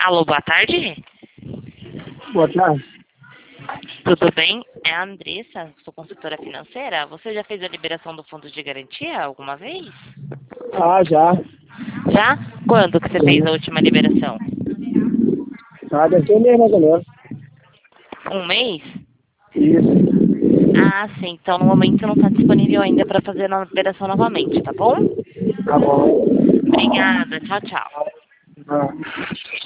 Alô, boa tarde. Boa tarde. Tudo bem? É a Andressa, sou consultora financeira. Você já fez a liberação do fundo de garantia alguma vez? Ah, já. Já? Quando que você fez a última liberação? Ah, deve ter mesmo, mais ou menos. Um mês? Isso. Ah, sim. Então, no momento não está disponível ainda para fazer a liberação novamente, tá bom? Tá bom. Obrigada. Tchau, tchau. Ah.